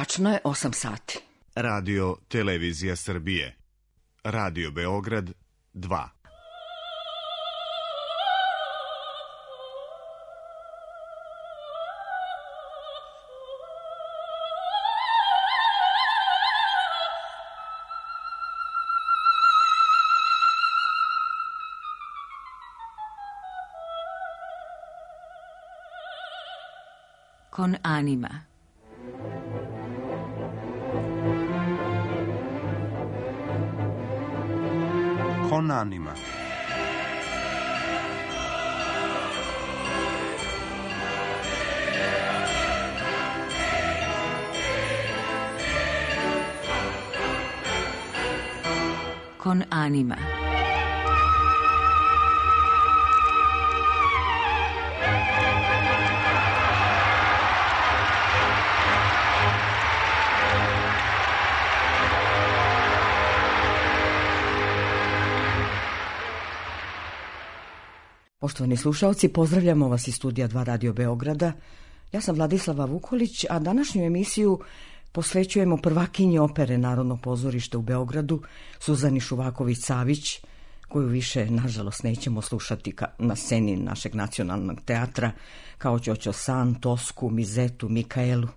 Tačno je 8 sati. Radio Televizija Srbije. Radio Beograd 2. Con anima. Con anima. Con anima. Poštovani slušalci, pozdravljamo vas iz studija 2 Radio Beograda. Ja sam Vladislava Vukolić, a današnju emisiju posvećujemo prvakinji opere Narodnog pozorišta u Beogradu, Suzani Šuvaković-Savić, koju više, nažalost, nećemo slušati na sceni našeg nacionalnog teatra, kao Ćoćo San, Tosku, Mizetu, Mikaelu.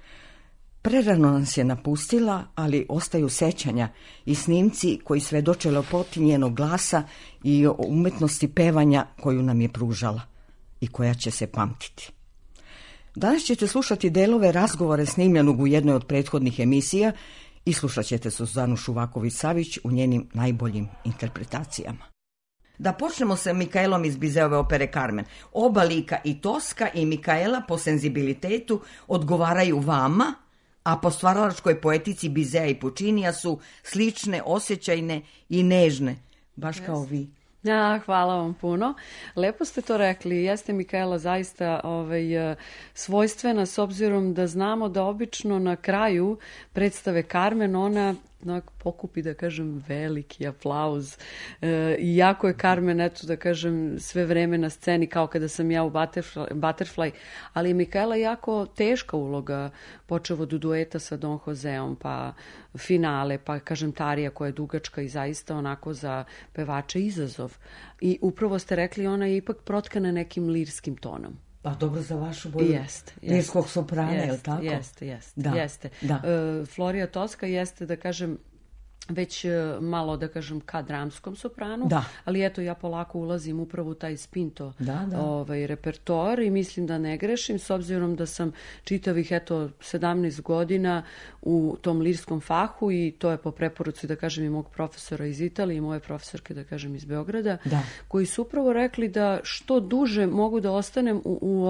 Prerano nas je napustila, ali ostaju sećanja i snimci koji svedoče lepoti njenog glasa i o umetnosti pevanja koju nam je pružala i koja će se pamtiti. Danas ćete slušati delove razgovore snimljenog u jednoj od prethodnih emisija i slušat ćete Suzanu Šuvaković-Savić u njenim najboljim interpretacijama. Da počnemo sa Mikaelom iz Bizeove opere Carmen. Oba lika, i Toska i Mikaela, po senzibilitetu odgovaraju vama, a po stvaralačkoj poetici Bizea i Pučinija su slične, osjećajne i nežne, baš kao vi. Hvala vam puno. Lepo ste to rekli. Jeste Mikaela zaista svojstvena, s obzirom da znamo da obično na kraju predstave Carmen ona pokupi, da kažem, veliki aplauz. I jako je Carmen, eto da kažem, sve vreme na sceni, kao kada sam ja u Butterfly, ali je Mikaela jako teška uloga, počev od dueta sa Don Joseom, pa finale, pa kažem Tarija koja je dugačka i zaista onako za pevače izazov. I upravo ste rekli, ona je ipak protkana nekim lirskim tonom. Pa dobro, za vašu boju lirskog soprana, je li tako? Jeste. Florija Toska jeste, da kažem, već malo, da kažem, ka dramskom sopranu, ali eto, ja polako ulazim upravo u taj spinto repertoar i mislim da ne grešim, s obzirom da sam čitavih, 17 godina u tom lirskom fahu i to je po preporuci, da kažem, i mog profesora iz Italije i moje profesorke, da kažem, iz Beograda, koji su upravo rekli da što duže mogu da ostanem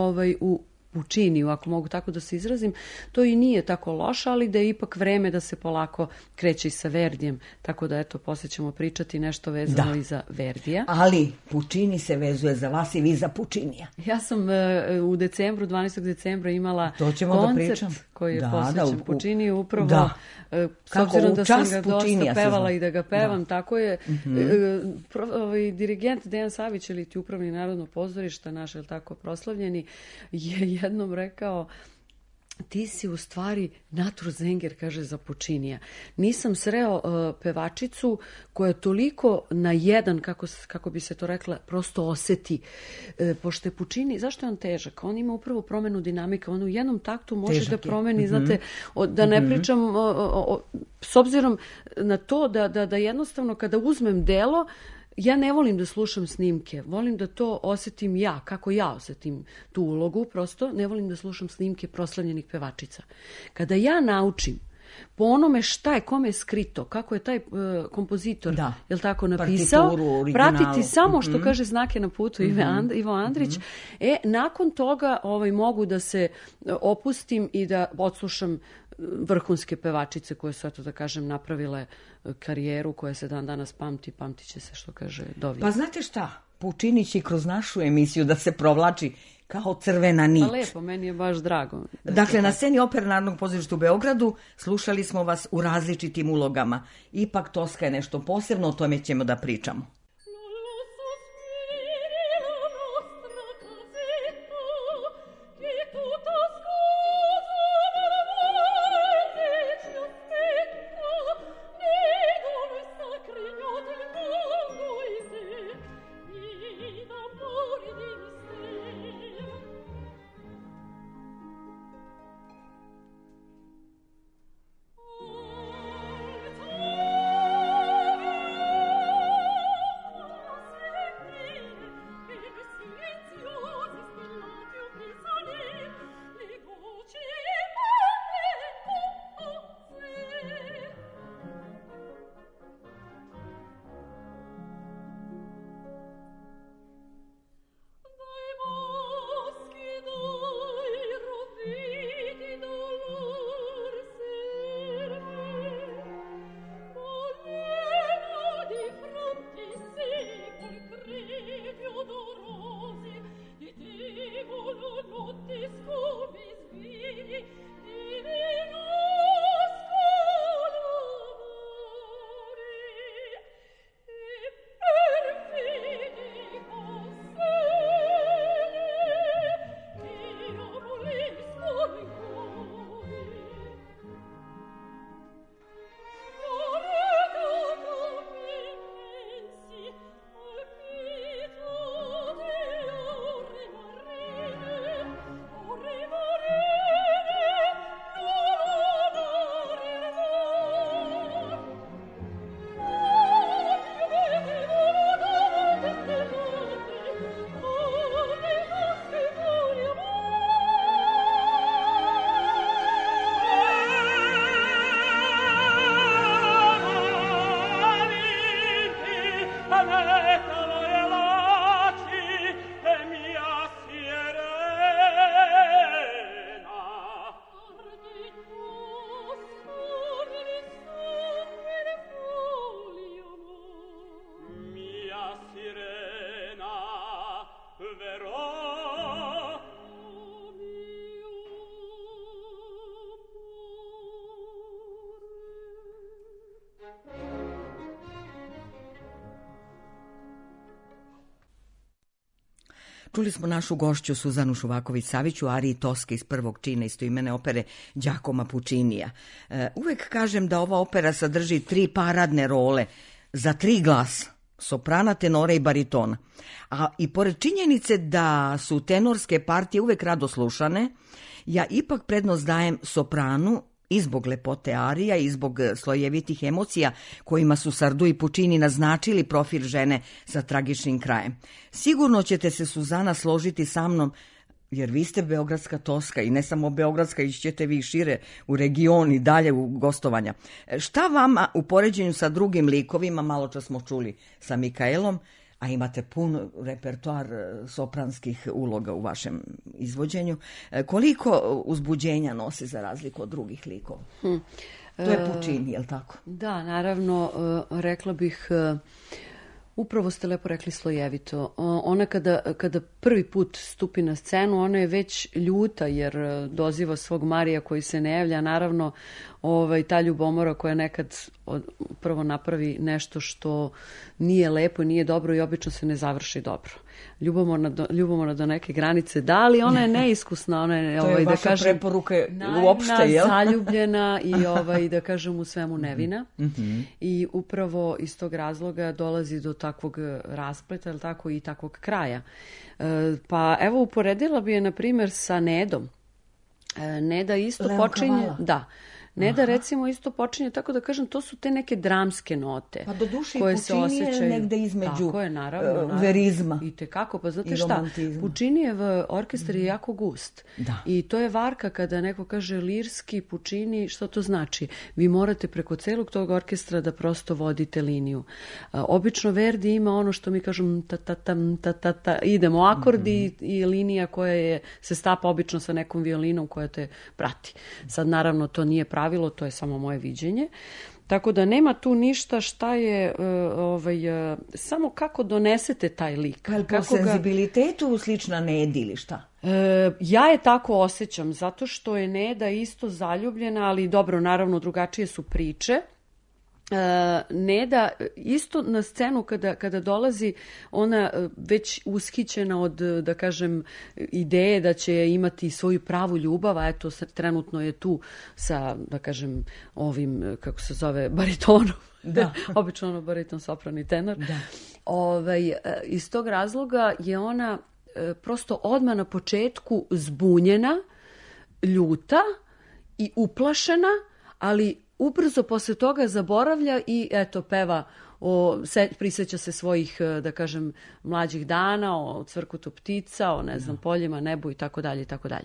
u Pučiniju, ako mogu tako da se izrazim, to i nije tako loše, ali da je ipak vreme da se polako kreće i sa Verdijem, tako da eto, poslije ćemo pričati nešto vezano i za Verdija. Ali Pučini se vezuje za vas i vi za Pučinija. Ja sam u decembru, 12. decembra imala koncert koji je posvećen Pučiniju, upravo s obzirom da sam ga dosta pevala i da ga pevam, tako je. Dirigent Dejan Savić, ili ti upravni Narodnog pozorišta, naš, je tako proslavljeni, je jednom rekao: ti si u stvari naturzenger, kaže, za Pučinija. Nisam sreo pevačicu koja je toliko na jedan, kako bi se to rekla, prosto oseti. Pošto je Pučini, zašto je on težak? On ima upravo promenu dinamika. On u jednom taktu može da promeni, znate, da ne pričam, s obzirom na to da jednostavno kada uzmem delo, ja ne volim da slušam snimke, volim da to osetim ja, kako ja osetim tu ulogu, prosto ne volim da slušam snimke proslavljenih pevačica. Kada ja naučim po onome šta je, kome je skrito, kako je taj kompozitor, jel tako, napisao, pratiti samo što kaže znake na putu Ivo Andrić, nakon toga mogu da se opustim i da odslušam vrhunske pevačice koje su, eto da kažem, napravile karijeru koja se dan danas pamtit će se, što kaže, dovijek. Pa znate šta, Pučini će kroz našu emisiju da se provlači kao crvena nit. Pa lepo, meni je baš drago. Dakle, na sceni Opere Narodnog pozorišta u Beogradu slušali smo vas u različitim ulogama. Ipak Toska je nešto posebno, o tome ćemo da pričamo. Čuli smo našu gošću Suzanu Šuvaković-Savić u ariji Toska iz prvog čina istoimene opere Giacomo Puccinija. Uvek kažem da ova opera sadrži 3 paradne role za 3 glasa, soprana, tenora i baritona. A i pored činjenice da su tenorske partije uvek rado slušane, ja ipak prednost dajem sopranu i zbog lepote arija i zbog slojevitih emocija kojima su Sardou i Puccini naznačili profil žene sa tragičnim krajem. Sigurno ćete se, Suzana, složiti sa mnom, jer vi ste beogradska Toska i ne samo beogradska, ićete vi šire u region i dalje u gostovanja. Šta vama u poređenju sa drugim likovima, malo čas smo čuli sa Mikaelom, a imate pun repertoar sopranskih uloga u vašem izvođenju, koliko uzbuđenja nosi za razliku od drugih likova? To je Puccini, je li tako? Da, naravno, rekla bih, upravo ste lepo rekli, slojevito. Ona kada prvi put stupi na scenu, ona je već ljuta jer doziva svog Marija koji se ne javlja. Naravno, ta ljubomora koja nekad prvo napravi nešto što nije lepo, nije dobro i obično se ne završi dobro. Ljubomorna do neke granice, da, ali ona je neiskusna, ona je, to je vaša, da kažem, preporuka uopšte, jel? Zaljubljena i da kažem u svemu nevina. I upravo iz tog razloga dolazi do takvog raspleta, ali tako i takvog kraja. Pa evo, uporedila bi je, na primjer, sa Nedom. Neda isto počinje... Da. Neda, recimo, isto počinje, tako da kažem, to su te neke dramske note. Pa do duše i Puccini je negde između tako je, naravno, verizma. I tekako, pa znate šta, Puccinijev orkestar je jako gust. Da. I to je varka kada neko kaže lirski Puccini, što to znači? Vi morate preko celog tog orkestra da prosto vodite liniju. Obično Verdi ima ono što mi kažem ta, idemo akordi i linija koja se stapa obično sa nekom violinom koja te prati. Sad, naravno, to nije pravilo, to je samo moje viđenje. Tako da nema tu ništa šta je, samo kako donesete taj lik. Ali po senzibilitetu slična Nedi ili šta? Ja je tako osjećam, zato što je Neda isto zaljubljena, ali dobro, naravno, drugačije su priče. Neda isto na scenu kada dolazi, ona već ushićena od, da kažem, ideje da će imati svoju pravu ljubav, a eto trenutno je tu sa, da kažem, ovim, kako se zove, baritonom. Da. Obično ono bariton, sopran i tenor. Da. Iz tog razloga je ona prosto odmah na početku zbunjena, ljuta i uplašena, ali ubrzo posle toga zaboravlja i eto peva, prisjeća se svojih, da kažem, mlađih dana, o cvrkutu ptica, o ne znam, poljima, nebu i tako dalje i tako dalje.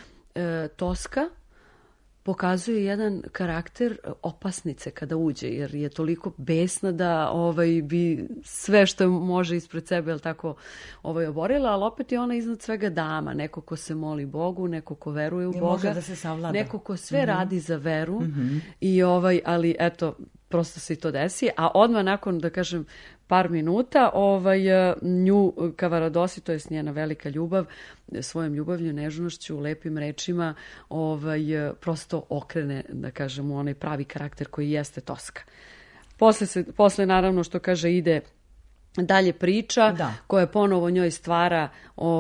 Toska pokazuje jedan karakter opasnice kada uđe, jer je toliko besna da bi sve što može ispred sebe, jel tako, oborila, ali opet je ona iznad svega dama, neko ko se moli Bogu, neko ko veruje u Boga, da se savlada, neko ko sve radi za veru i ali eto, prosto se i to desi, a odmah nakon, da kažem, par minuta, nju Cavaradossi, to je njena velika ljubav, svojom ljubavlju, nežnošću, lepim rečima, prosto okrene, da kažem, u onaj pravi karakter koji jeste Toska. Posle naravno, što kaže, ide dalje priča, koja ponovo njoj stvara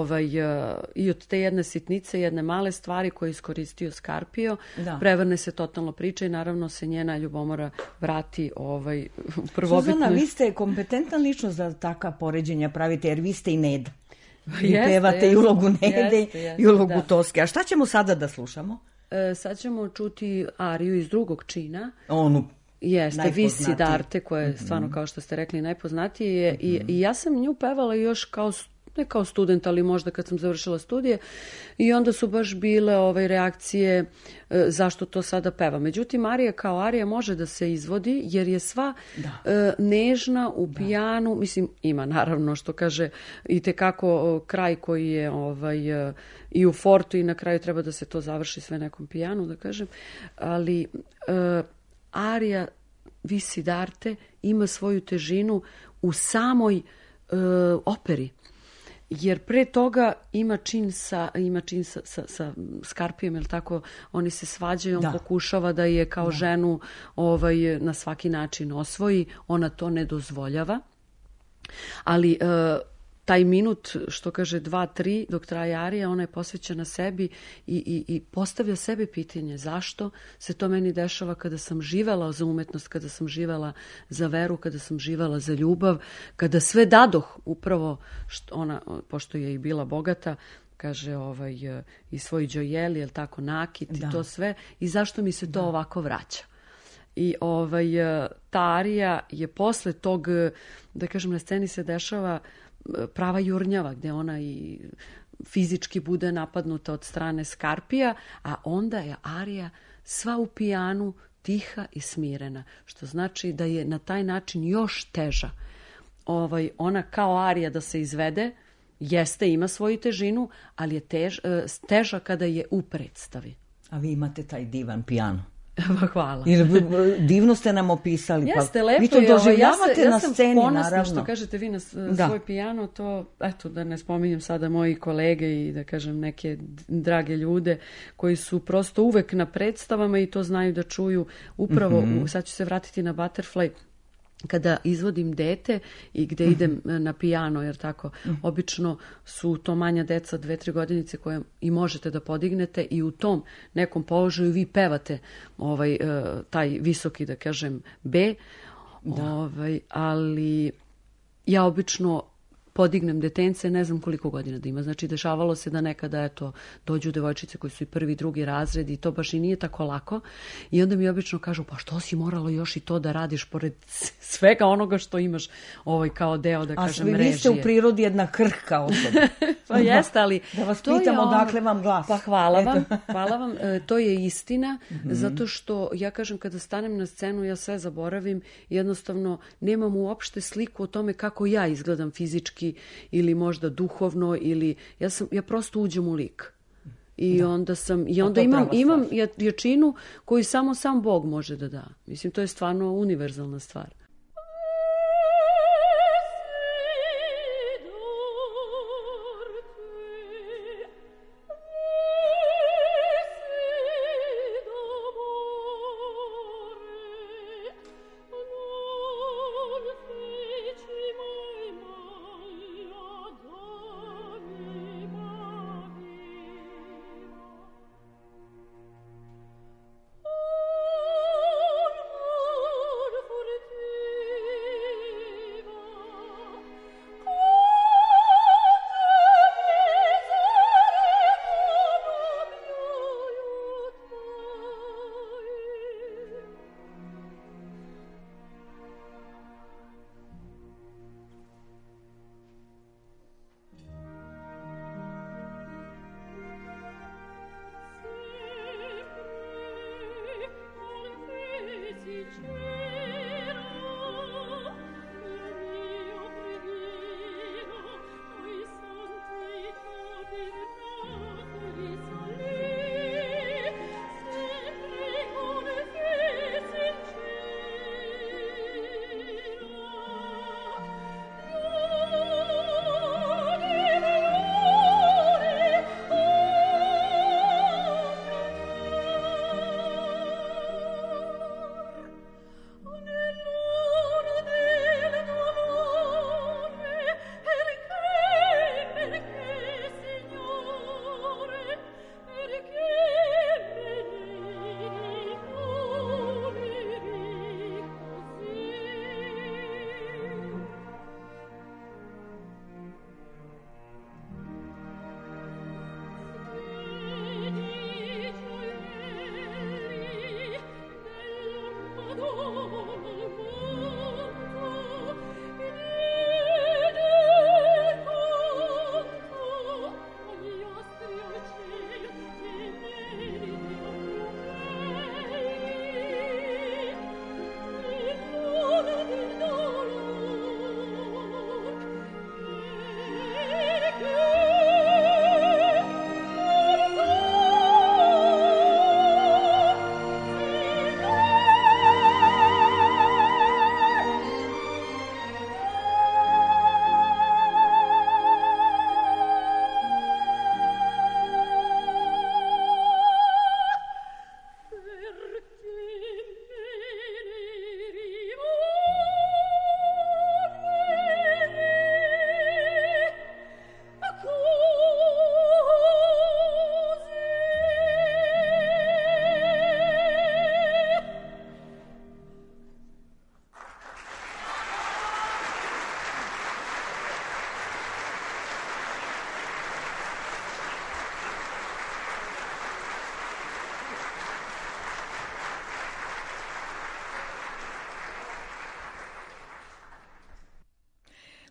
i od te jedne sitnice, jedne male stvari koje je iskoristio Scarpio, prevrne se totalno priča i naravno se njena ljubomora vrati prvobitno. Suzana, vi ste kompetentna ličnost da taka poređenja pravite, jer vi ste i Neda. Vi pevate i ulogu Nede i ulogu Toske. A šta ćemo sada da slušamo? Sad ćemo čuti ariju iz drugog čina. Onu jeste, Visi d'arte, koja je stvarno, kao što ste rekli, najpoznatije. I ja sam nju pevala još ne kao student, ali možda kad sam završila studije, i onda su baš bile reakcije zašto to sada peva. Međutim, arija kao arija može da se izvodi, jer je sva nežna u pijanu, mislim, ima naravno, što kaže, i tekako kraj koji je i u fortu i na kraju treba da se to završi sve nekom pijanu, da kažem, ali arija Visi d'arte ima svoju težinu u samoj operi. Jer pre toga ima čin sa Scarpijem, jel tako, oni se svađaju, on pokušava da je kao ženu na svaki način osvoji, ona to ne dozvoljava. Ali taj minut, što kaže 2-3 dok traje arija, ona je posvećena sebi i postavlja sebi pitanje zašto se to meni dešava kada sam živela za umetnost, kada sam živela za veru, kada sam živela za ljubav, kada sve dadoh upravo, ona, pošto je i bila bogata, kaže i svoj džojeli, jel tako, nakit i to sve, i zašto mi se to ovako vraća. I ta arija je posle tog, da kažem, na sceni se dešava prava jurnjava, gde ona i fizički bude napadnuta od strane Skarpija, a onda je arija sva u pijanu, tiha i smirena, što znači da je na taj način još teža. Ona kao arija da se izvede, jeste, ima svoju težinu, ali je teža kada je u predstavi. A vi imate taj divan pijan. Hvala. Divno ste nam opisali. Jeste, lepo je. Vi to doživljavate na sceni, ponosna, naravno. Što kažete vi na svoj pijano, to, eto, da ne spominjem sada moji kolege i da kažem neke drage ljude koji su prosto uvek na predstavama i to znaju da čuju. Upravo, sad ću se vratiti na Butterfly, kada izvodim dete i gde idem na pijano, jer tako, obično su to manja deca, 2-3 godinice koje i možete da podignete i u tom nekom položaju vi pevate taj visoki, da kažem, B, ali ja obično podignem detence, ne znam koliko godina da ima. Znači, dešavalo se da nekada, eto, dođu devojčice koji su i prvi, drugi razred i to baš i nije tako lako. I onda mi obično kažu, pa što si moralo još i to da radiš pored svega onoga što imaš kao deo, da kažem, režije. A vi ste u prirodi jedna krhka osoba. Pa jeste, ali... Da vas pitam odakle vam glas. Pa hvala vam. To je istina, zato što, ja kažem, kada stanem na scenu, ja sve zaboravim. Jednostavno, nemam uopšte sliku o tome kako ja izgledam fizički ili možda duhovno, ili ja prosto uđem u lik. I onda imam jačinu koju samo sam Bog može da da. Mislim, to je stvarno univerzalna stvar.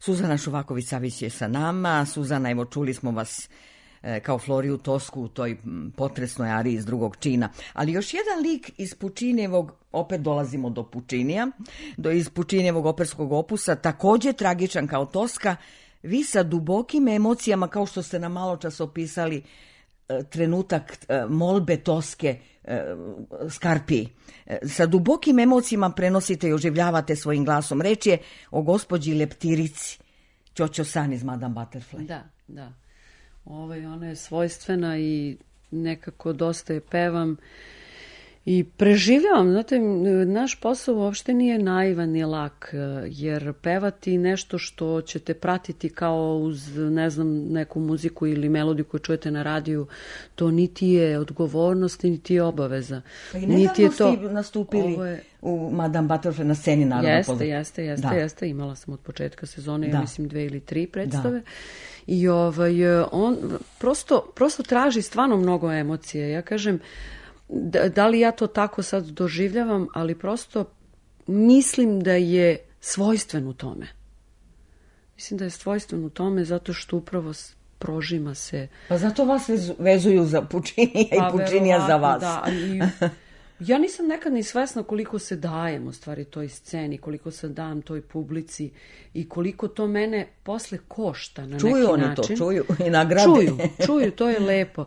Suzana Šuvaković-Savić je sa nama. Suzana, evo čuli smo vas kao Floriju Tosku u toj potresnoj ariji iz drugog čina. Ali još jedan lik iz Pučinijevog, opet dolazimo do Pučinija, iz Pučinijevog operskog opusa, također tragičan kao Toska, vi sa dubokim emocijama, kao što ste nam malo čas opisali, trenutak molbe Toske Skarpiji. Sa dubokim emocijama prenosite i oživljavate svojim glasom. Reč je o gospođi Leptirici, Ćoćo San iz Madame Butterfly. Da. Ona je svojstvena i nekako dosta je pevam i preživljavam. Znate, naš posao uopšte nije naivan ni lak, jer pevati nešto što ćete pratiti kao uz, ne znam, neku muziku ili melodiju koju čujete na radiju, to niti je odgovornost, niti je obaveza. Pa i nedavno ste nastupili u Madame Butterfly na sceni Narodnog pozorišta. Jeste. Imala sam od početka sezone, ja mislim 2 ili 3 predstave. I on prosto traži stvarno mnogo emocije. Ja kažem, da li ja to tako sad doživljavam, ali prosto mislim da je svojstven u tome. Mislim da je svojstven u tome zato što upravo prožima se. Pa zato vas vezuju za Pučinija i Pučinija za vas. Da, ja nisam nekad ni svesna koliko se dajem u stvari toj sceni, koliko se dam toj publici i koliko to mene posle košta na neki način. Čuju oni to, čuju i nagrade. Čuju, to je lepo.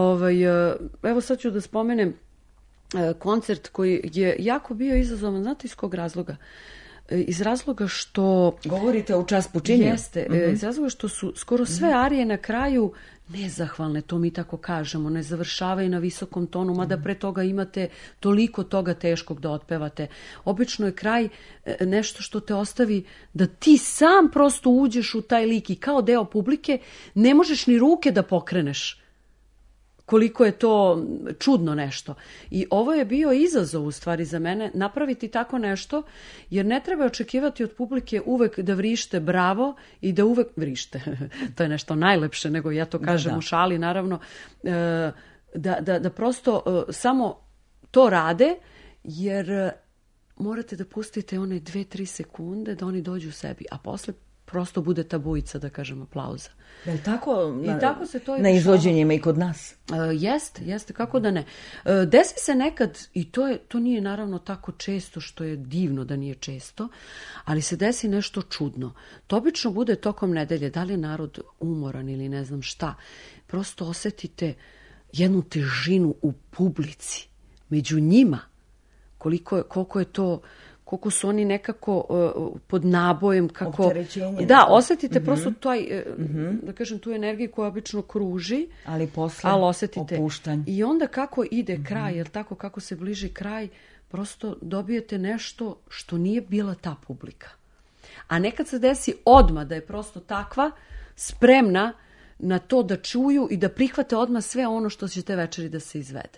Evo sad ću da spomenem koncert koji je jako bio izazovan, znate iz kog razloga? Iz razloga što... Govorite u čast Pučiniju? Jeste, iz razloga što su skoro sve arije na kraju nezahvalne, to mi tako kažemo, ne završavaju na visokom tonu, mada pre toga imate toliko toga teškog da otpevate. Obično je kraj nešto što te ostavi da ti sam prosto uđeš u taj lik i kao deo publike ne možeš ni ruke da pokreneš. Koliko je to čudno nešto. I ovo je bio izazov u stvari za mene, napraviti tako nešto, jer ne treba očekivati od publike uvek da vrište bravo i da uvek vrište. To je nešto najlepše, nego ja to kažem u šali, naravno, da prosto samo to rade, jer morate da pustite one 2-3 sekunde da oni dođu u sebi, a posle prosto bude ta bujica, da kažem, aplauza. Je li tako tako se to na izvođenjima i kod nas? Jeste, kako da ne. Desi se nekad, i to nije naravno tako često, što je divno da nije često, ali se desi nešto čudno. To obično bude tokom nedelje, da li je narod umoran ili ne znam šta. Prosto osetite jednu težinu u publici, među njima, koliko je to... koliko su oni nekako pod nabojem, kako... Opterećenje. Da, osetite prosto taj, da kažem, tu energiju koja obično kruži. Ali posle opuštanje. I onda kako ide kraj, jer tako kako se bliži kraj, prosto dobijete nešto što nije bila ta publika. A nekad se desi odmah da je prosto takva spremna na to da čuju i da prihvate odmah sve ono što će te večeri da se izvede.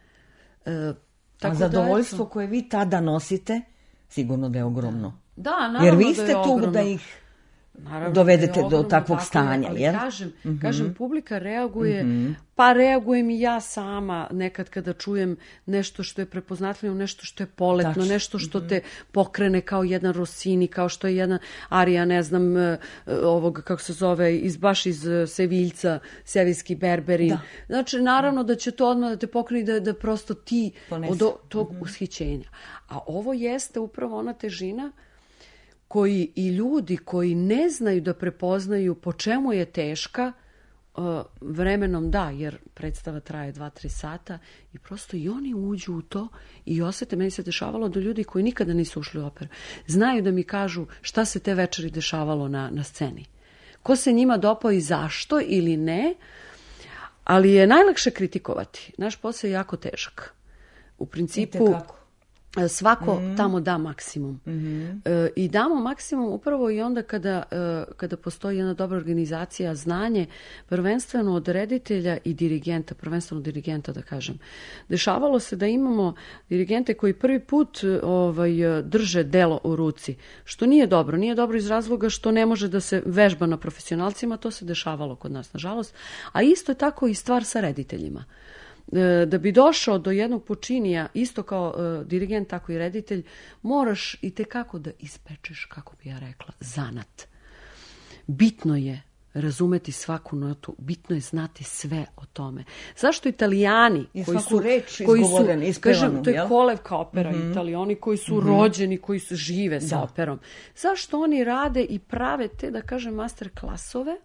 A zadovoljstvo koje vi tada nosite, sigurno da je ogromno. Da, naravno. Jer vi ste tu da ih dovedete do takvog stanja, jel? Kažem, publika reaguje, pa reagujem i ja sama nekad kada čujem nešto što je prepoznatljivo, nešto što je poletno, nešto što te pokrene kao jedan Rossini, kao što je jedna arija, ne znam, ovog, kako se zove, baš iz Seviljca, Sevijski Berberin. Da. Znači, naravno da će to odmah da te pokrene da prosto ti od tog ushićenja. A ovo jeste upravo ona težina koji i ljudi koji ne znaju da prepoznaju po čemu je teška, vremenom da, jer predstava traje 2-3 sata i prosto i oni uđu u to i osete. Meni se dešavalo da ljudi koji nikada nisu ušli u operu znaju da mi kažu šta se te večeri dešavalo na sceni. Ko se njima dopao i zašto ili ne, ali je najlakše kritikovati. Naš posao je jako težak. U principu... Svako tamo da maksimum. I damo maksimum upravo i onda kada postoji jedna dobra organizacija, znanje, prvenstveno od reditelja i dirigenta, prvenstveno dirigenta da kažem. Dešavalo se da imamo dirigente koji prvi put drže delo u ruci, što nije dobro. Nije dobro iz razloga što ne može da se vežba na profesionalcima, to se dešavalo kod nas, nažalost. A isto je tako i stvar sa rediteljima. Da bi došao do jednog Pučinija, isto kao dirigent, tako i reditelj, moraš i tekako da ispečeš, kako bi ja rekla, zanat. bitno je razumeti svaku notu, bitno je znati sve o tome. Zašto Italijani i svaku reč izgovorenu, kažem, to je kolevka opera, Italijani koji su rođeni, koji su žive sa operom. Zašto oni rade i prave te, da kažem, master klasove,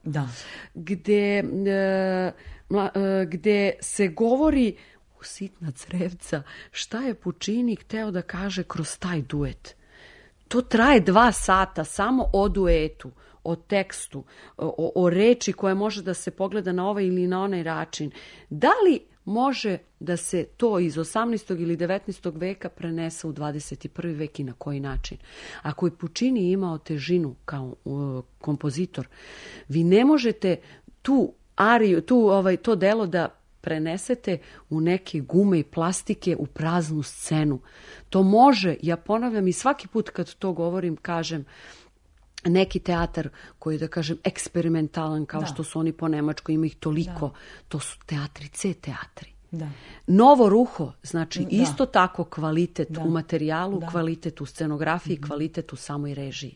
gde se govori u sitna crevca šta je Puccini hteo da kaže kroz taj duet. To traje 2 sata samo o duetu, o tekstu, o reči koja može da se pogleda na ovaj ili na onaj način. Da li može da se to iz 18. ili 19. veka prenese u 21. vek i na koji način? Ako je Puccini imao težinu kao kompozitor, vi ne možete tu ariju, to delo da prenesete u neke gume i plastike u praznu scenu. To može, ja ponavljam i svaki put kad to govorim, kažem, neki teatar koji je, da kažem, eksperimentalan, kao što su oni po Nemačkoj, ima ih toliko, to su teatri, C teatri. Novo ruho, znači isto tako kvalitet u materijalu, kvalitet u scenografiji, kvalitet u samoj režiji.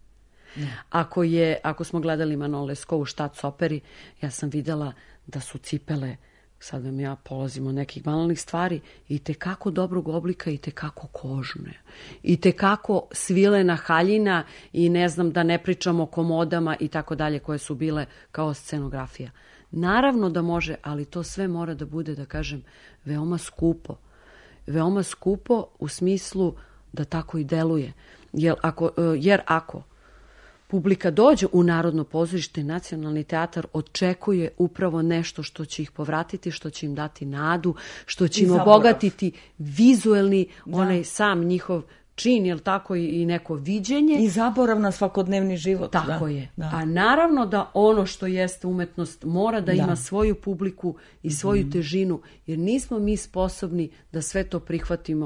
Ako smo gledali Manon Lescaut u Štac operi, ja sam videla da su cipele, sad vam ja polazim od nekih banalnih stvari, i tekako dobrog oblika, i tekako kožne, i tekako svilena haljina, i ne znam, da ne pričamo o komodama i tako dalje, koje su bile kao scenografija. Naravno da može, ali to sve mora da bude, da kažem, veoma skupo. Veoma skupo u smislu da tako i deluje. Jer ako publika dođe u Narodno pozorište i Nacionalni teatar, očekuje upravo nešto što će ih povratiti, što će im dati nadu, što će im obogatiti vizuelni, onaj sam njihov čin, jel tako, i neko viđenje. I zaborav na svakodnevni život. Tako je. A naravno da ono što jeste umetnost mora da ima svoju publiku i svoju težinu, jer nismo mi sposobni da sve to prihvatimo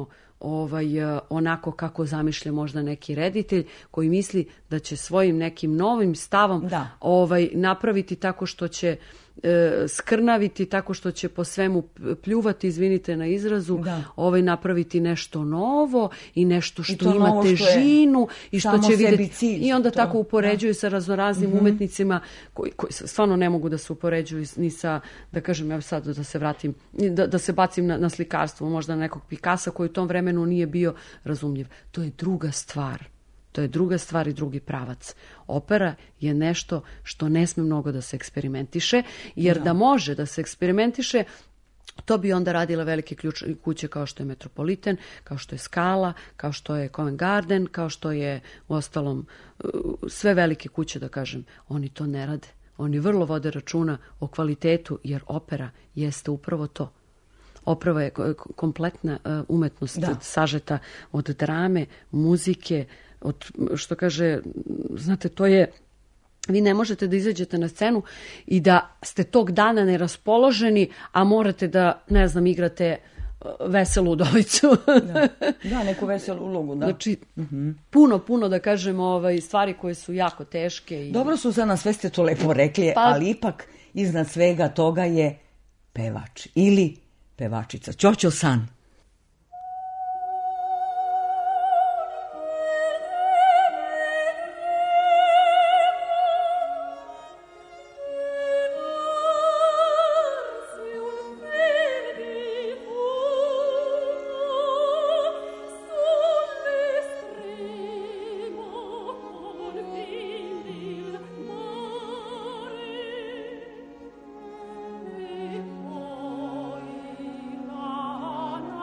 onako kako zamišlja možda neki reditelj koji misli da će svojim nekim novim stavom napraviti tako što će skrnaviti, tako što će po svemu pljuvati, izvinite na izrazu, napraviti nešto novo i nešto što ima težinu i što će vidjeti. I onda tako upoređuju sa raznoraznim umetnicima koji stvarno ne mogu da se upoređuju ni sa, da kažem, ja sad da se vratim, da se bacim na slikarstvo, možda na nekog Picassa koji u tom vremenu nije bio razumljiv. To je druga stvar. To je druga stvar i drugi pravac. Opera je nešto što ne sme mnogo da se eksperimentiše, jer da može da se eksperimentiše, to bi onda radile velike kuće kao što je Metropolitan, kao što je Scala, kao što je Covent Garden, kao što je uostalom sve velike kuće, da kažem. Oni to ne rade. Oni vrlo vode računa o kvalitetu, jer opera jeste upravo to. Opera je kompletna umetnost sažeta od drame, muzike, što kaže, znate, to je, vi ne možete da izađete na scenu i da ste tog dana neraspoloženi, a morate da, ne znam, igrate veselu udovicu. Da, neku veselu ulogu, da. Znači, puno, da kažem, stvari koje su jako teške. Dobro, Suzana, sve ste to lepo rekli, ali ipak iznad svega toga je pevač ili pevačica. Ćoćo San. Oh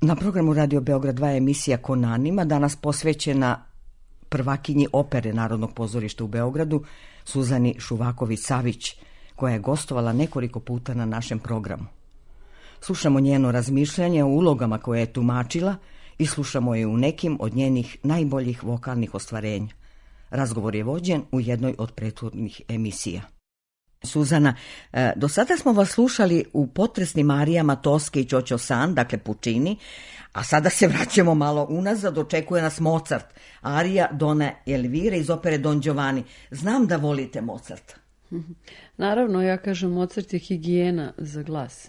Na programu Radio Beograd 2 emisija Konanima, danas posvećena prvakinji opere Narodnog pozorišta u Beogradu, Suzani Šuvaković-Savić, koja je gostovala nekoliko puta na našem programu. Slušamo njeno razmišljanje o ulogama koje je tumačila i slušamo je u nekim od njenih najboljih vokalnih ostvarenja. Razgovor je vođen u jednoj od prethodnih emisija. Suzana, do sada smo vas slušali u potresnim arijama Toske i Ćoćo San, dakle Puccini, a sada se vraćamo malo unazad, očekuje nas Mozart, arija Dona Elvire iz opere Don Giovanni. Znam da volite Mozarta. Naravno, ja kažem Mozart je higijena za glas.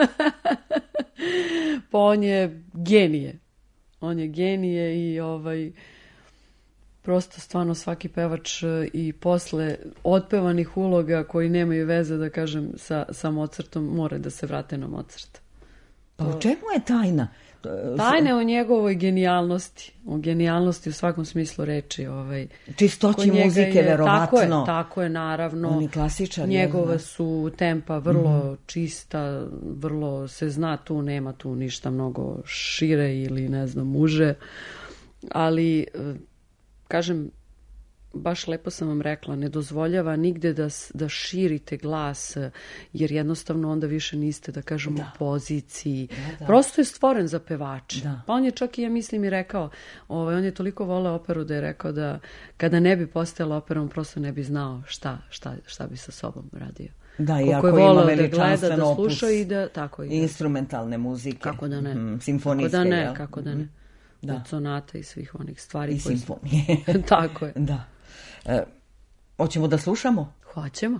Pa on je genije. On je genije i prosto stvarno svaki pevač i posle otpevanih uloga koji nemaju veze, da kažem, sa Mozartom, mora da se vrate na Mozarta. Pa u čemu je tajna? Tajna u njegovoj genijalnosti. U genijalnosti u svakom smislu reči. Čistoći muzike, verovatno. Tako je, naravno. Oni klasičari. Njegova su tempa vrlo čista, vrlo se zna tu, nema tu ništa mnogo šire ili ne znam uže. Ali, kažem, baš lepo sam vam rekla, ne dozvoljava nigde da širite glas, jer jednostavno onda više niste, da kažemo, u poziciji. Da. Prosto je stvoren za pevače. Da. Pa on je čak i, ja mislim, i rekao, on je toliko voleo operu da je rekao da kada ne bi postojala opera, on prosto ne bi znao šta bi sa sobom radio. Da, iako ima veličanstven da opus sluša i da, tako i instrumentalne muzike. Kako da ne. Simfonijske. Kako da ne. Da. Od sonata i svih onih stvari. I simfonije. Tako je. Da. Hoćemo da slušamo? Hoćemo.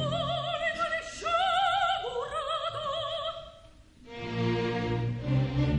Thank you.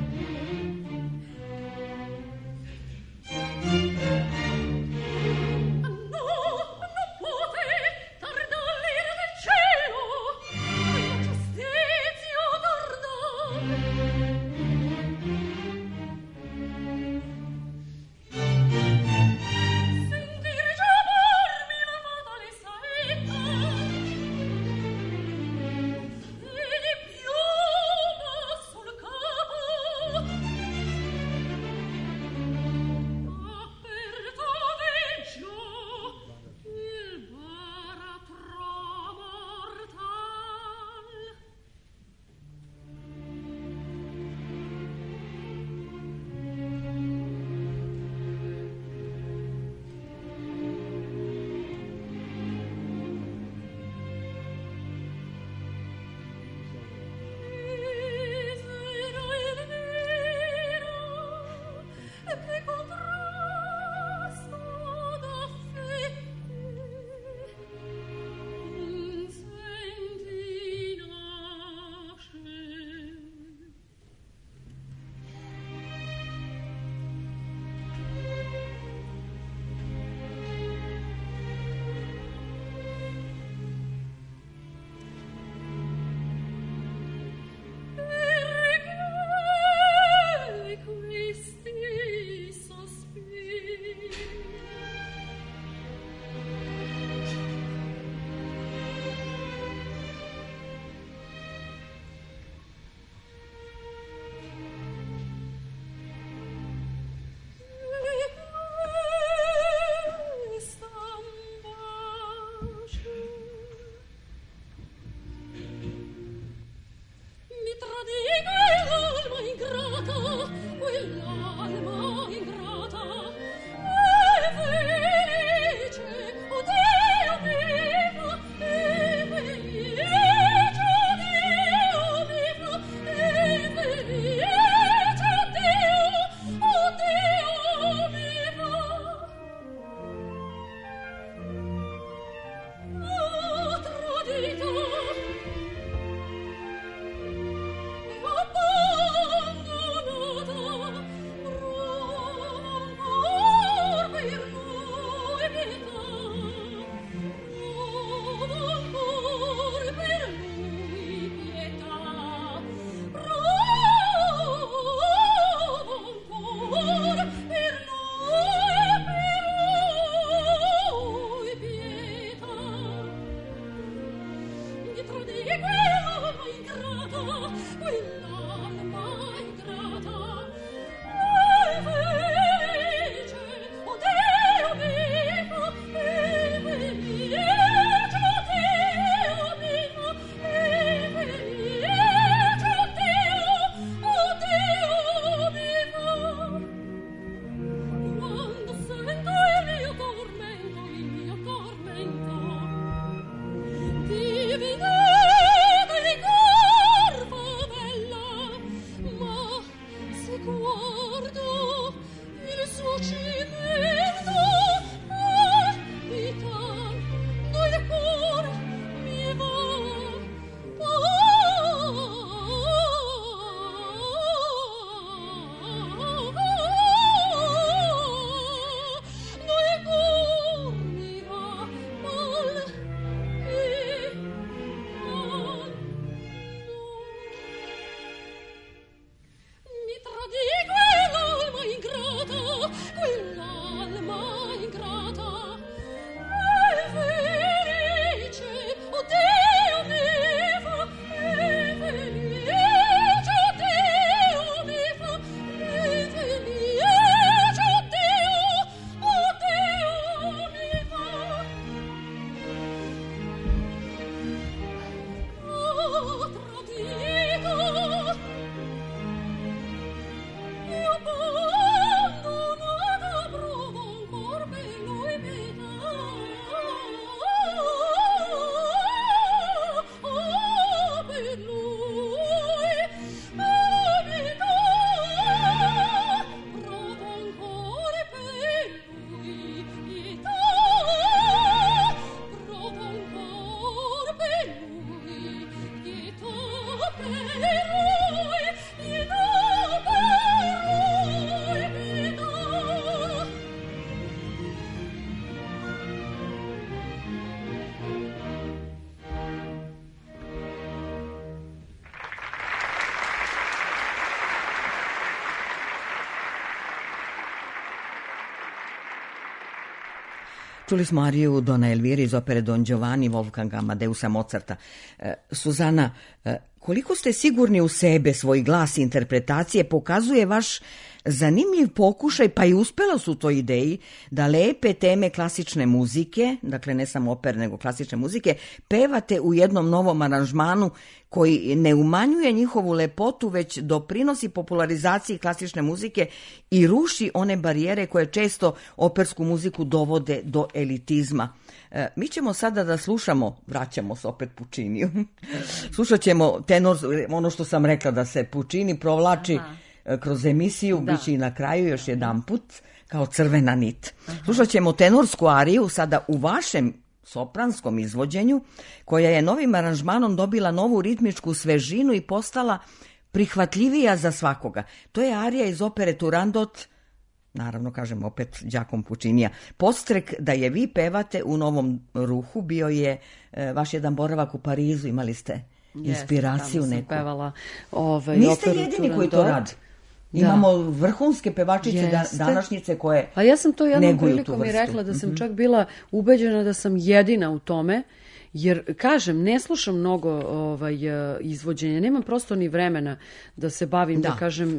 Čuli smo ariju Dona Elvire iz opere Don Giovanni Wolfganga Amadeusa Mozarta. Suzana, koliko ste sigurni u sebe, svoj glas i interpretacije pokazuje vaš zanimljiv pokušaj, pa i uspela su toj ideji, da lepe teme klasične muzike, dakle ne samo opere nego klasične muzike, pevate u jednom novom aranžmanu koji ne umanjuje njihovu lepotu, već doprinosi popularizaciji klasične muzike i ruši one barijere koje često opersku muziku dovode do elitizma. Mi ćemo sada da slušamo, vraćamo se opet Pucciniju, slušat ćemo tenor, ono što sam rekla da se Puccini provlači kroz emisiju, bit će i na kraju još jedan put, kao crvena nit. Slušat ćemo tenorsku ariju sada u vašem sopranskom izvođenju, koja je novim aranžmanom dobila novu ritmičku svežinu i postala prihvatljivija za svakoga. To je arija iz opere Turandot, naravno kažem opet đakom Puccinija. Podstrek da je vi pevate u novom ruhu bio je vaš jedan boravak u Parizu, imali ste inspiraciju neku. Pevala, niste jedini koji to radi. Imamo vrhunske pevačice današnjice koje a ja sam to jednom neguju prilikom i rekla da sam čak bila ubeđena da sam jedina u tome, jer kažem, ne slušam mnogo izvođenja, nemam prosto ni vremena da se bavim, da kažem,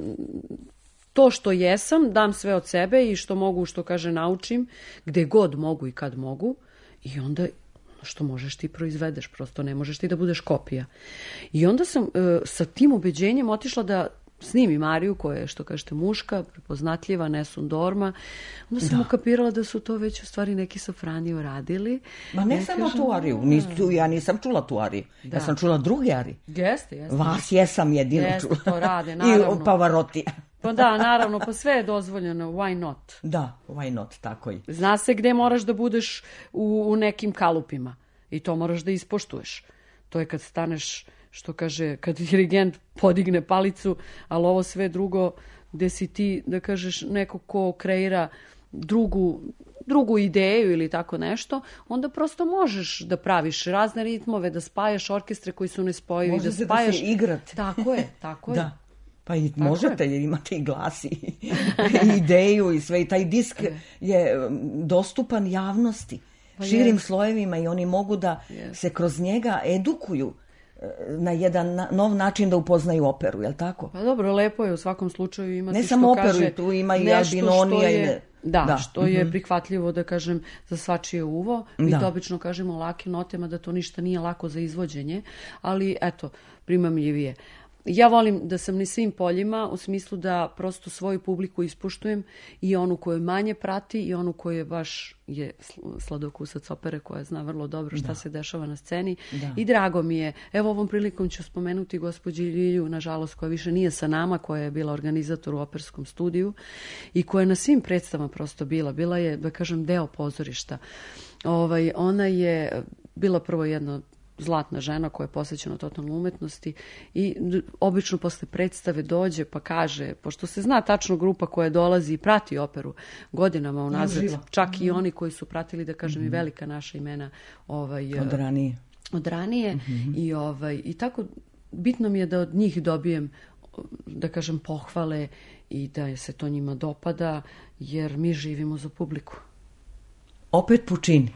to što jesam, dam sve od sebe i što mogu, što kaže, naučim, gde god mogu i kad mogu, i onda što možeš ti proizvedeš, prosto ne možeš ti da budeš kopija. I onda sam sa tim ubeđenjem otišla da snimim ariju koja je, što kažete, muška, prepoznatljiva, Nessun Dorma. Onda sam ukapirala da su to već u stvari neki sofrani uradili. Ma ne samo tu ariju, ja nisam čula tu ariju. Ja sam čula druge arije. Jeste. Vas jesam jedino čula. To rade, naravno. I Pavarotija. Pa da, naravno, pa sve je dozvoljeno, why not? Da, why not, tako je. Zna se gde moraš da budeš u nekim kalupima i to moraš da ispoštuješ. To je kad staneš, što kaže, kad dirigent podigne palicu, ali ovo sve drugo, gde si ti, da kažeš, neko ko kreira drugu ideju ili tako nešto, onda prosto možeš da praviš razne ritmove, da spajaš orkestre koji su nespojivi. Može se da se igrate. Tako je. Da. Pa i možete, jer imate i glas i ideju i sve. I taj disk je dostupan javnosti, širim slojevima, i oni mogu da se kroz njega edukuju na jedan nov način da upoznaju operu, je li tako? Pa dobro, lepo je u svakom slučaju imati, ne samo operu, tu ima i Albinonija. Što je prihvatljivo, da kažem, za svačije uvo. Mi to obično kažemo lakim notama, da to ništa nije lako za izvođenje, ali eto, primamljivije. Ja volim da sam na svim poljima, u smislu da prosto svoju publiku ispoštujem, i onu koju manje prati i onu koju baš je sladokusac opere, koja zna vrlo dobro šta se dešava na sceni. I drago mi je, evo ovom prilikom ću spomenuti gospođu Ljilju, nažalost, koja više nije sa nama, koja je bila organizator u operskom studiju i koja je na svim predstavama prosto bila je, da kažem, deo pozorišta. Ona je bila prvo jedna zlatna žena koja je posvećena totalnoj umetnosti i obično posle predstave dođe pa kaže, pošto se zna tačno grupa koja dolazi i prati operu godinama unazad, čak i oni koji su pratili, da kažem, i velika naša imena od ranije. I tako bitno mi je da od njih dobijem, da kažem, pohvale i da se to njima dopada, jer mi živimo za publiku. Opet Puccini.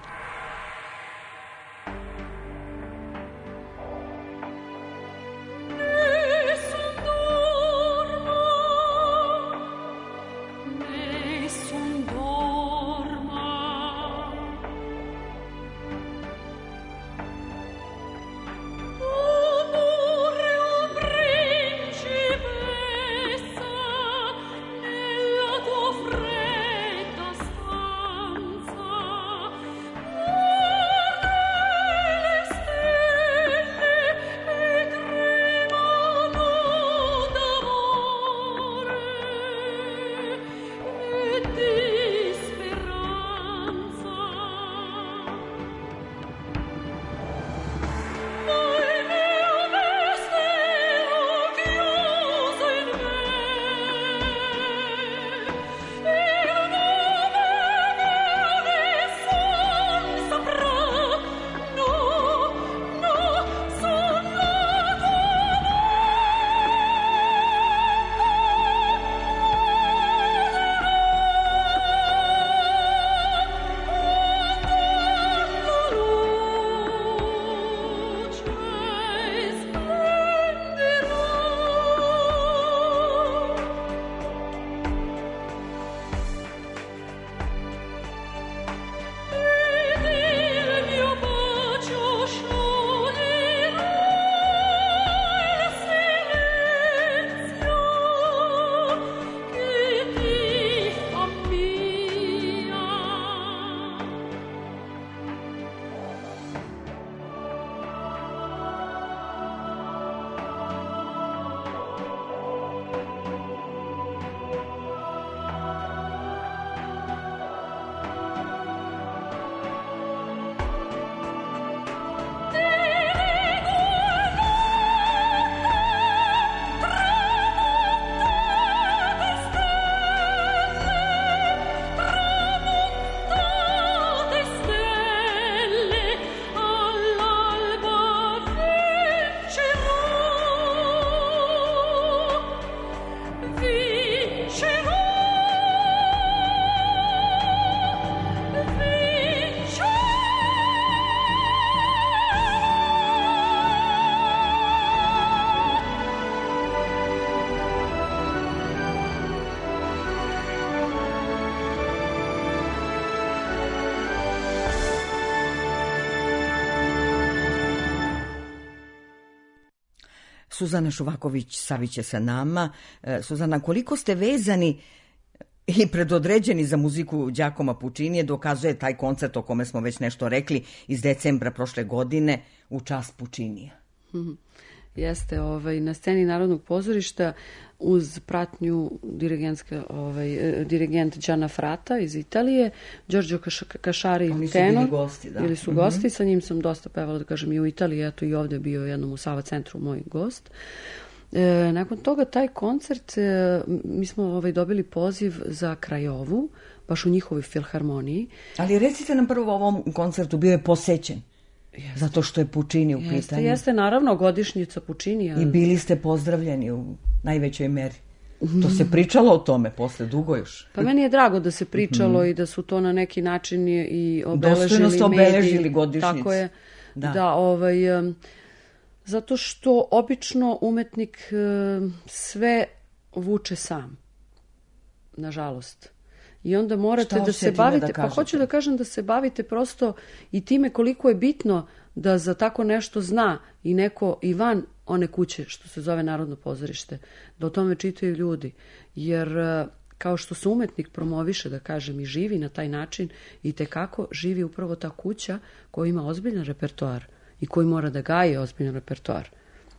Suzana Šuvaković-Savić je sa nama. Suzana, koliko ste vezani i predodređeni za muziku Giacomo Puccinija dokazuje taj koncert o kome smo već nešto rekli iz decembra prošle godine u čast Puccinija. Jeste, na sceni Narodnog pozorišta uz pratnju dirigent Gianna Frata iz Italije, Giorgio Casciari tenor. Bili su gosti, sa njim sam dosta pevala, da kažem, i u Italiji, eto i ovdje bio jednom u Sava centru moj gost. Nakon toga taj koncert, mi smo dobili poziv za Krajovu, baš u njihovoj filharmoniji. Ali recite nam prvo, ovom koncertu bio je posećen. Jeste. Zato što je Puccini u pitanju. Jeste, naravno, godišnjica Puccinija. I bili ste pozdravljeni u najvećoj meri. To se pričalo o tome posle dugo još. Pa meni je drago da se pričalo i da su to na neki način i obeležili dostojno ste obeležili godišnjicu. Tako je. Da, zato što obično umetnik sve vuče sam. Nažalost. I onda morate da se bavite, pa hoću da kažem da se bavite prosto i time koliko je bitno da za tako nešto zna i neko i van one kuće što se zove Narodno pozorište, da o tome čitaju ljudi. Jer kao što se umetnik promoviše, da kažem, i živi na taj način, i tekako živi upravo ta kuća koja ima ozbiljan repertoar i koji mora da gaji ozbiljan repertoar.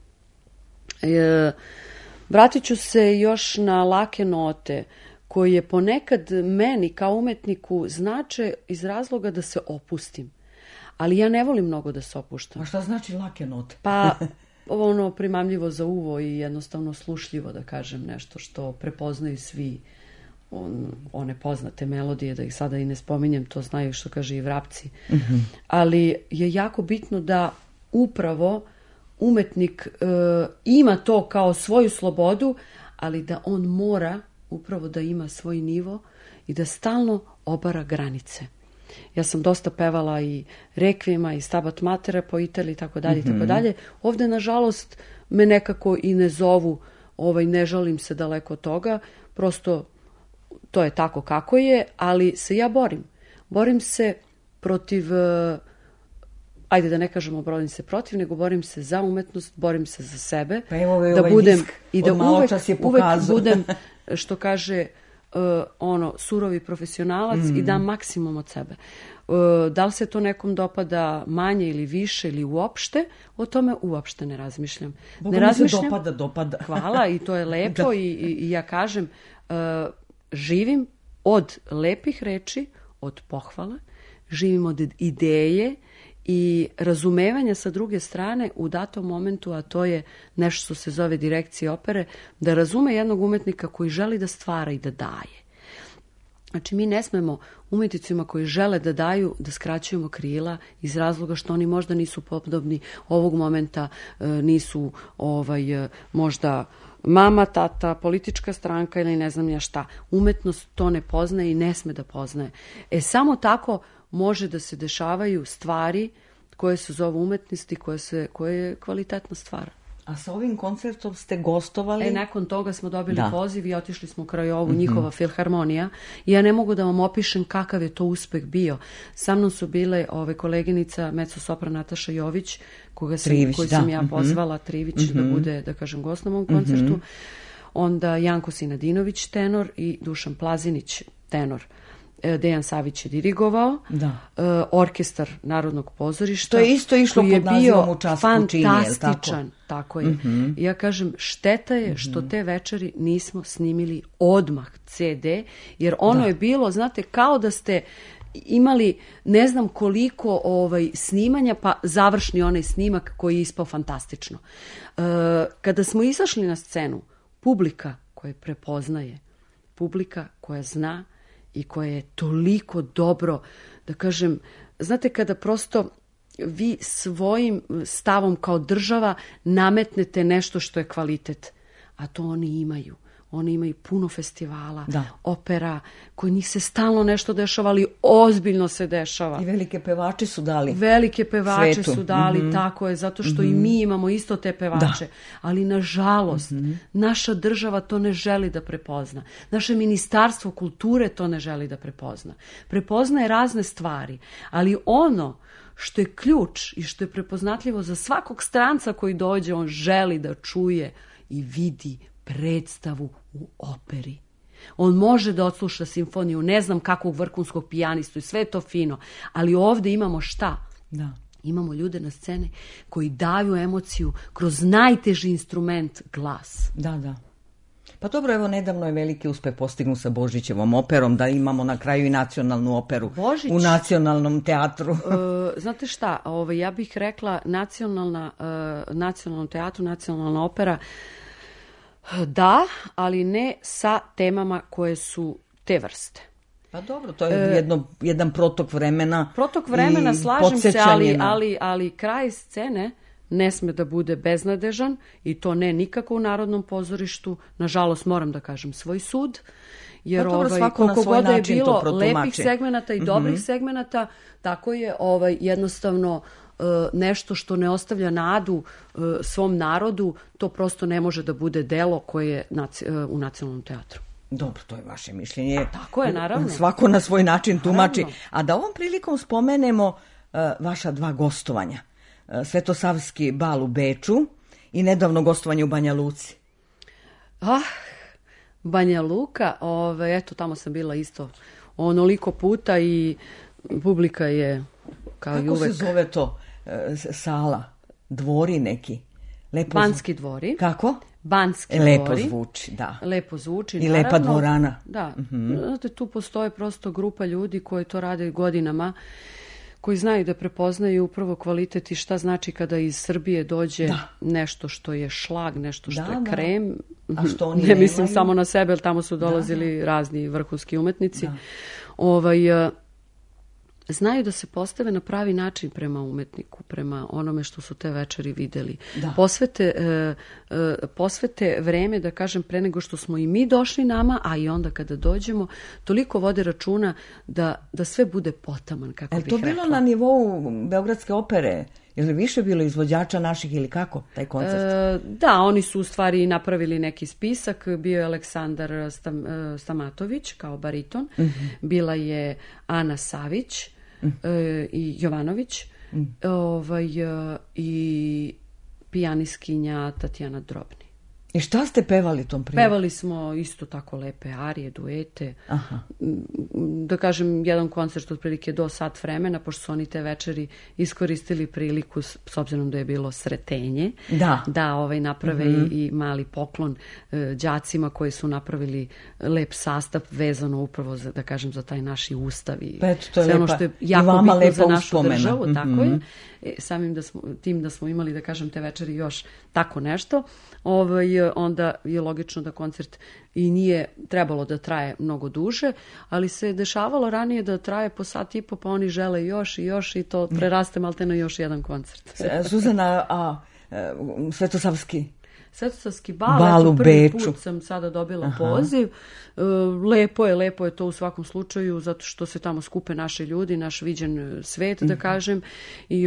Vratit ću se još na lake note, koji je ponekad meni kao umetniku znače iz razloga da se opustim. Ali ja ne volim mnogo da se opuštam. A šta znači lake note? Pa primamljivo za uvo i jednostavno slušljivo, da kažem, nešto što prepoznaju svi, one poznate melodije, da ih sada i ne spominjem, to znaju što kaže i vrapci. Ali je jako bitno da upravo umetnik ima to kao svoju slobodu, ali da on mora upravo da ima svoj nivo i da stalno obara granice. Ja sam dosta pevala i rekvijema i Stabat Matera po Italiji, tako dalje, tako dalje. Ovde, nažalost, me nekako i ne zovu, ne žalim se daleko od toga, prosto to je tako kako je, ali se ja borim. Borim se protiv, ajde da ne kažemo borim se protiv, nego borim se za umetnost, borim se za sebe. Pa evo je ovaj disk od malo čas je pokazao. Uvek budem, što kaže surovi profesionalac i dam maksimum od sebe. Da li se to nekom dopada manje ili više ili uopšte, o tome uopšte ne razmišljam. Boga mi se dopada. Hvala, i to je lepo i ja kažem, živim od lepih reči, od pohvala, živim od ideje i razumevanja sa druge strane u datom momentu, a to je nešto što se zove direkcija opere, da razume jednog umetnika koji želi da stvara i da daje. Znači, mi ne smemo umetnicima koji žele da daju da skraćujemo krila iz razloga što oni možda nisu podobni ovog momenta, nisu možda mama, tata, politička stranka ili ne znam ja šta. Umetnost to ne poznaje i ne sme da poznaje. Samo tako može da se dešavaju stvari koje se zovu umetnosti, koje je kvalitetna stvar. A sa ovim koncertom ste gostovali? Nakon toga smo dobili poziv i otišli smo u Krajovu, njihova filharmonija. I ja ne mogu da vam opišem kakav je to uspeh bio. Sa mnom su bile koleginica mezzo-sopran Nataša Jović, koju sam ja pozvala, Trivić, da bude, da kažem, gost na mom koncertu. Onda Janko Sinadinović, tenor, i Dušan Plazinić, tenor. Dejan Savić je dirigovao, orkestar Narodnog pozorišta. To je isto išlo pod nazivom u čast Puccinija, fantastičan, tako je. Ja kažem, šteta je što te večeri nismo snimili odmah CD, jer ono je bilo, znate, kao da ste imali ne znam koliko snimanja, pa završni onaj snimak koji je ispao fantastično. Kada smo izašli na scenu, publika koja prepoznaje, publika koja zna i koja je toliko dobro, da kažem, znate, kada prosto vi svojim stavom kao država nametnete nešto što je kvalitet, a to oni imaju. Oni imaju puno festivala, opera, koji njih se stalno nešto dešava, ali ozbiljno se dešava. I velike pevače su dali. Velike pevače su dali, tako je, zato što i mi imamo isto te pevače. Ali, nažalost, naša država to ne želi da prepozna. Naše ministarstvo kulture to ne želi da prepozna. Prepoznaje razne stvari, ali ono što je ključ i što je prepoznatljivo za svakog stranca koji dođe, on želi da čuje i vidi predstavu u operi. On može da odsluša simfoniju, ne znam kakvog vrhunskog pijanistu i sve to fino, ali ovde imamo šta? Da. Imamo ljude na sceni koji daju emociju kroz najteži instrument, glas. Da. Pa dobro, evo, nedavno je veliki uspeh postignut sa Božićevom operom, da imamo na kraju i nacionalnu operu u Nacionalnom teatru. Znate šta, ja bih rekla nacionalnom teatru, nacionalna opera, da, ali ne sa temama koje su te vrste. Pa dobro, to je jedan protok vremena. Protok vremena, slažem se, ali kraj scene ne sme da bude beznadežan i to ne nikako u Narodnom pozorištu. Nažalost, moram da kažem svoj sud, jer koliko god je bilo lepih segmenata i dobrih segmenata, tako je jednostavno nešto što ne ostavlja nadu svom narodu, to prosto ne može da bude delo koje je u Nacionalnom teatru. Dobro, to je vaše mišljenje. Tako je, naravno. Svako na svoj način tumači. A da ovom prilikom spomenemo vaša 2 gostovanja. Svetosavski bal u Beču i nedavno gostovanje u Banja Luci. Banja Luka, eto, tamo sam bila isto onoliko puta i publika je kao i uvek. Kako se zove to? Sala? Dvori neki? Banski dvori. Kako? Banski dvori. Lepo zvuči, da. Lepo zvuči, i naravno. Lepa dvorana. Da. Znate, tu postoje prosto grupa ljudi koji to rade godinama, koji znaju da prepoznaju upravo kvalitet i šta znači kada iz Srbije dođe nešto što je šlag, nešto što je krem. A što oni ne mislim samo na sebe, jer tamo su dolazili razni vrhunski umetnici. Znaju da se postave na pravi način prema umetniku, prema onome što su te večeri videli. Posvete vreme, da kažem, pre nego što smo i mi došli nama, a i onda kada dođemo, toliko vode računa da sve bude potaman, kako bih rekla. Je to bilo na nivou Beogradske opere? Je li više bilo izvođača naših ili kako, taj koncert? Da, oni su u stvari napravili neki spisak. Bio je Aleksandar Stamatović kao bariton, bila je Ana Savić i Jovanović i pijaniskinja Tatjana Drobni. I šta ste pevali tom priliku? Pevali smo isto tako lepe arije, duete. Da kažem, jedan koncert otprilike do sat vremena, pošto su oni te večeri iskoristili priliku, s obzirom da je bilo Sretenje, da naprave i mali poklon đacima koji su napravili lep sastav vezano upravo za, da kažem, za taj naš ustav i sve ono što je jako bitno za našu državu. Tako je. Samim tim da smo imali, da kažem, te večeri još tako nešto, onda je logično da koncert i nije trebalo da traje mnogo duže, ali se dešavalo ranije da traje po sat i po, pa oni žele još i još i to preraste malte na još jedan koncert. Suzana, Svetosavski bal u prvi put sam sada dobila poziv. Lepo je to u svakom slučaju, zato što se tamo skupe naši ljudi, naš viđen svet, da kažem, i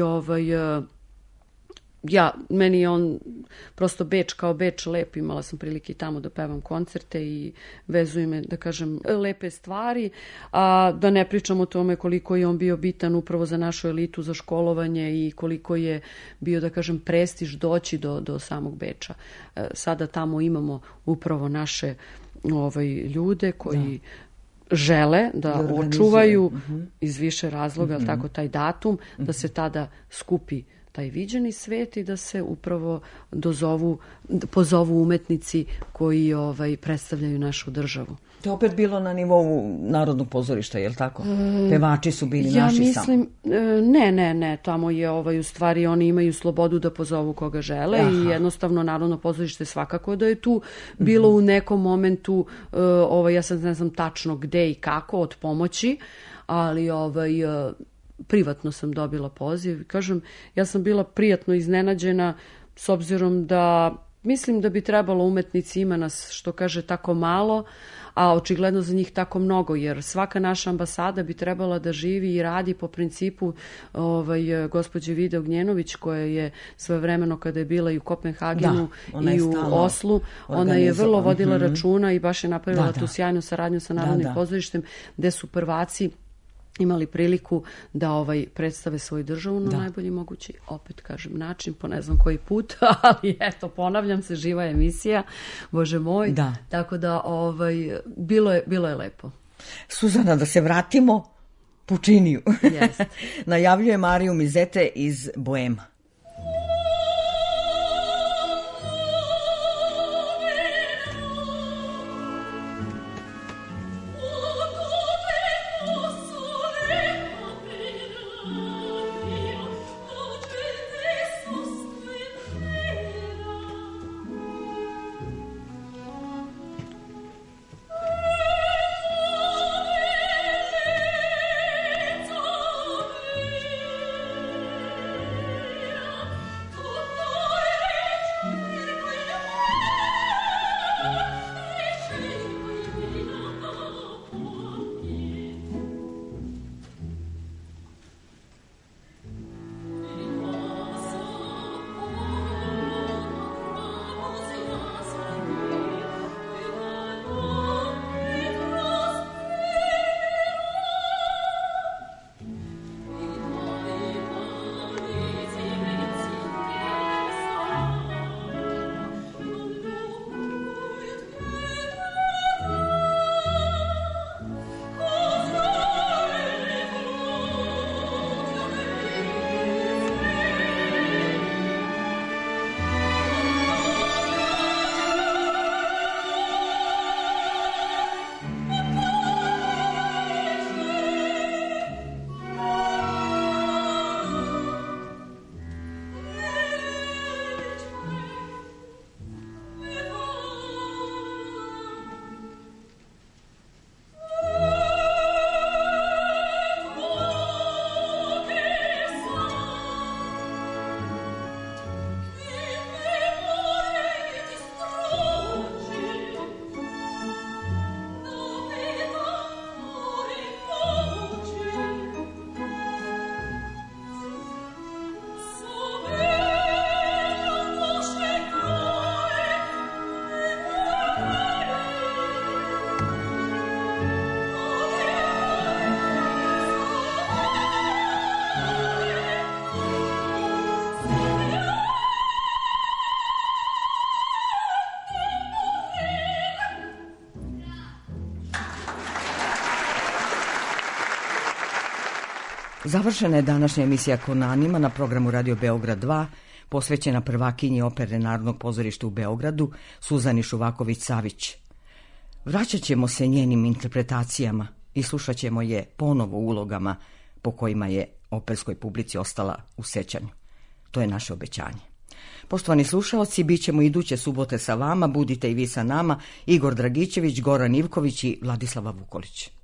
meni je on prosto Beč kao Beč lep, imala sam prilike i tamo da pevam koncerte i vezuju me, da kažem, lepe stvari, a da ne pričam o tome koliko je on bio bitan upravo za našu elitu, za školovanje i koliko je bio, da kažem, prestiž doći do samog Beča. Sada tamo imamo upravo naše ljude koji žele da očuvaju iz više razloga, tako, taj datum, da se tada skupi taj viđeni svet i da se upravo pozovu umetnici koji predstavljaju našu državu. To je opet bilo na nivou Narodnog pozorišta, je li tako? Pevači su bili naši samo. Ja mislim, ne, tamo je u stvari oni imaju slobodu da pozovu koga žele i jednostavno Narodno pozorište svakako da je tu bilo u nekom momentu, ja sad ne znam tačno gde i kako, od pomoći, ali privatno sam dobila poziv. Kažem, ja sam bila prijatno iznenađena s obzirom da mislim da bi trebalo umetnici, ima nas, što kaže, tako malo, a očigledno za njih tako mnogo, jer svaka naša ambasada bi trebala da živi i radi po principu gospođe Vide Ognjenović, koja je svojevremeno kada je bila i u Kopenhagenu i u Oslu, ona je vrlo vodila računa i baš je napravila tu sjajnu saradnju sa Narodnim pozorištem, gde su prvaci imali priliku da predstave svoju državu na najbolji mogući, opet kažem, način, po ne znam koji put, ali eto, ponavljam se, živa emisija, Bože moj, tako da bilo je lepo. Suzana, da se vratimo Pučiniju. Yes. Najavljuje Mariju Mizete iz Boema. Završena je današnja emisija Konanima na programu Radio Beograd 2, posvećena prvakinji opere Narodnog pozorišta u Beogradu, Suzani Šuvaković-Savić. Vraćat ćemo se njenim interpretacijama i slušat ćemo je ponovo ulogama po kojima je operskoj publici ostala u sećanju. To je naše obećanje. Poštovani slušaoci, bit ćemo iduće subote sa vama, budite i vi sa nama, Igor Dragičević, Goran Ivković i Vladislava Vukolić.